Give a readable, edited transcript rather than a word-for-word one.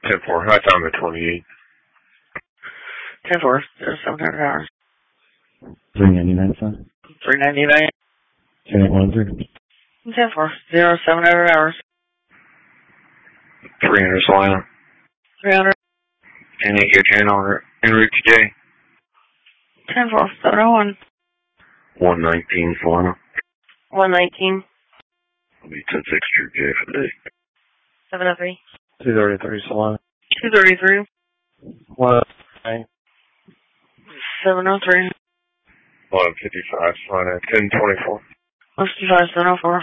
10-4. High time at 28. 10-4. 700 hours. 399, son. 399. 10-813. 10-4. 0700 hours. 300 Solana. 300. And your channel en route today. 10-4. 701. 119 Solana. 119. I'll be 10-6 True J for the day. 703. 233 Solana. 233. 109. 703. 155 Solana. 10-24. 155. 704.